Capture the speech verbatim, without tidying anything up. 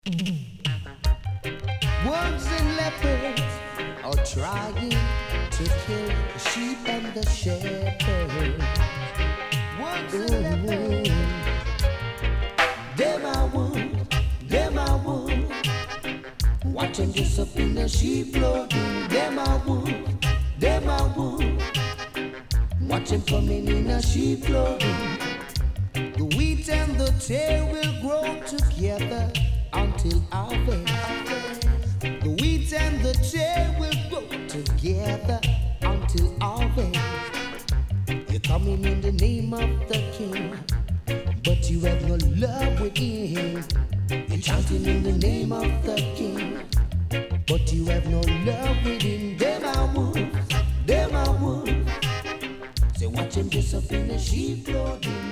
Wolves and leopards are trying to kill the sheep and the shepherd. Wolves and leopards, them I would, them I would. Watch them dress up in the sheep clothing. Them I would, them I would. Watch them coming in a sheep clothing. The wheat and the tare will grow together until harvest. The wheat and the tare will grow together until harvest. You're coming in the name of the King, but you have no love within. You're chanting in the name of the King, but you have no love within. Them are wolves, them are wolves. Say watch him dress up in the sheep clothing.